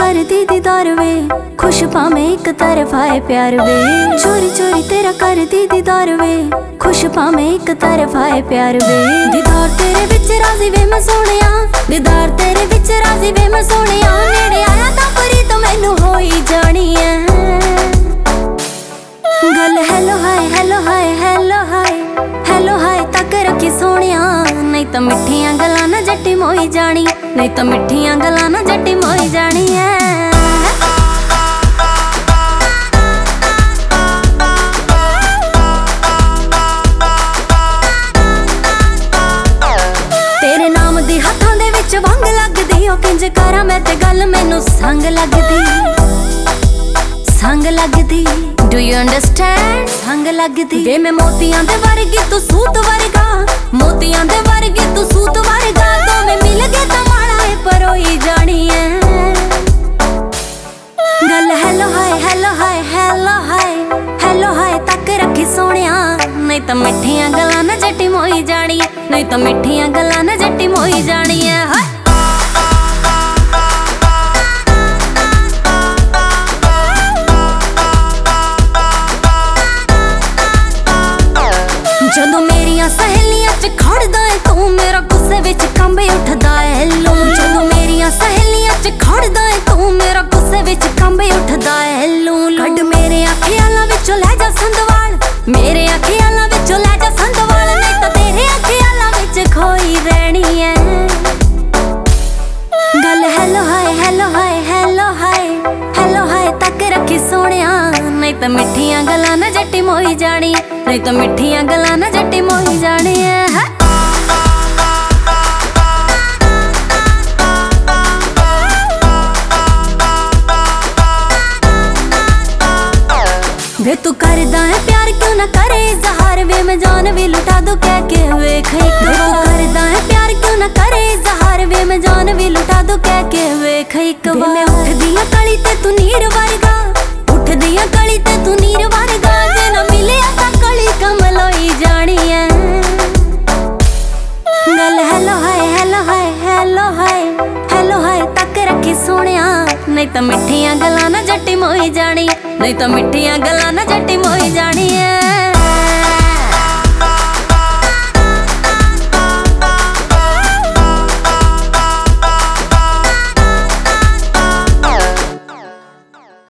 कर दी दीदार वे, खुश पावे एक तरफा है प्यार वे। चोरी चोरी तेरा कर दी दीदार वे, खुश पावे एक तरफा है प्यार वे। दीदार तेरे विच राजी वे मैं सोनिया, दीदार तेरे विच राजी वे मैं सोनिया। नेड़े आया तां परी तो मैनू हो ही जानी है गल। Hello hi hello hi hello hi hello hi तक रखी सोनिया, नहीं तो मिठियां गल्लां ना जट्टी मोई जानी, नहीं तो मिठियां गल्लां ना जट्टी मोई जानी है। तेरे नाम दी हत्थां दे विच वंग लगदी, ओ किंज करा मैं ते गल मैनू संग लगदी, संग लगदी। Do you understand? संग लगदी वे मैं मोतियां दे वर्गी तू सूत वर्गा, मोतियां दे वर्गी तू सूत वर्गा। दोवें मिल गए तां माड़ा है परोई जानी है गल। Hello hi hello hi hello hi hello hi तक रखी सोनिया, नहीं तो मिठियां गल्लां ना जट्टी मोई जानी, नहीं तो मिठियां गल्लां ना जट्टी मोई जानी है। जदों मेरियां सहेलियां च खड़दा है तू, मेरा गुस्से विच कंबे उठदा है लू। जदों मेरियां सहेलियां च खड़दा है तू, मेरा गुस्से विच कंबे उठदा है लू। कड मेरे अखियां विचों लै जा संदवाल, मेरे अखियां विचों लै जा संदवाल, नहीं तो तेरे अखियां विच खोई रहनी है गल। Hello hi hello hi hello hi hello hi तक रखी सोनिया, नहीं तो मिठियां गल्लां ना जट्टी मोई जानी, नहीं तो मिठियां गल्लां ना जट्टी मोई जानी है। वे तू करदा है प्यार क्यों ना करे इज़हार, वे मैं जान भी लुटा दूं कह के वेख एक बार। तू करदा है प्यार क्यों ना करे इज़हार, वे मैं जान भी लुटा दूं कह के वेख एक बार। मैं उठदी आ कली ते तू नीर वर्गा, उठदी आ कली ते तू नीर वर्गा। जे ना मिले तां कली कमल होई जानी है गल। Hello hi hello hi hello hi hello hi तक रखी सोनिया, नहीं तो मिठियां गल्लां ना जट्टी मोई जानी, नहीं तो मिठियां गल्लां ना जट्टी मोई जानी है।